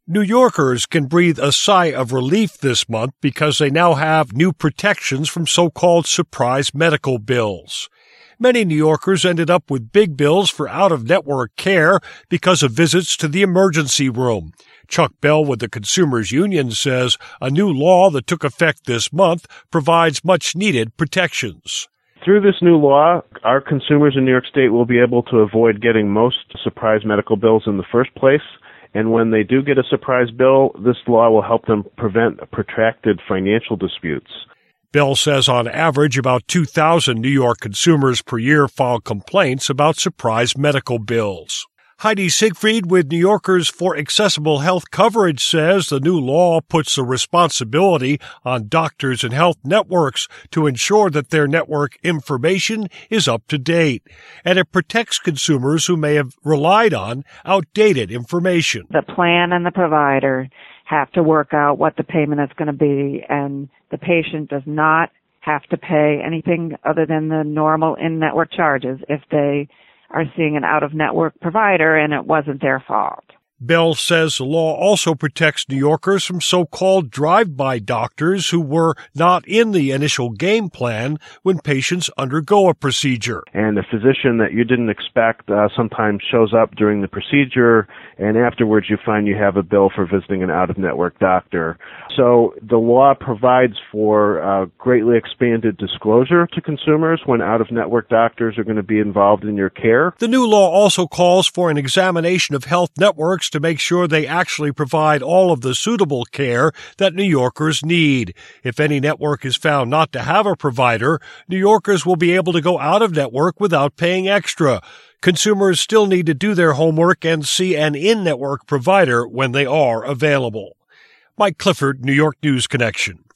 New Yorkers can breathe a sigh of relief this month because they now have new protections from so-called surprise medical bills. Many New Yorkers ended up with big bills for out-of-network care because of visits to the emergency room. Chuck Bell with the Consumers Union says a new law that took effect this month provides much-needed protections. Through this new law, our consumers in New York State will be able to avoid getting most surprise medical bills in the first place. And when they do get a surprise bill, this law will help them prevent protracted financial disputes. Bell says on average about 2,000 New York consumers per year file complaints about surprise medical bills. Heidi Siegfried with New Yorkers for Accessible Health Coverage says the new law puts the responsibility on doctors and health networks to ensure that their network information is up to date, and it protects consumers who may have relied on outdated information. The plan and the provider have to work out what the payment is going to be, and the patient does not have to pay anything other than the normal in-network charges if they are seeing an out-of-network provider and it wasn't their fault. Bell says the law also protects New Yorkers from so-called drive-by doctors who were not in the initial game plan when patients undergo a procedure. And a physician that you didn't expect sometimes shows up during the procedure, and afterwards you find you have a bill for visiting an out-of-network doctor. So the law provides for greatly expanded disclosure to consumers when out-of-network doctors are going to be involved in your care. The new law also calls for an examination of health networks to make sure they actually provide all of the suitable care that New Yorkers need. If any network is found not to have a provider, New Yorkers will be able to go out of network without paying extra. Consumers still need to do their homework and see an in-network provider when they are available. Mike Clifford, New York News Connection.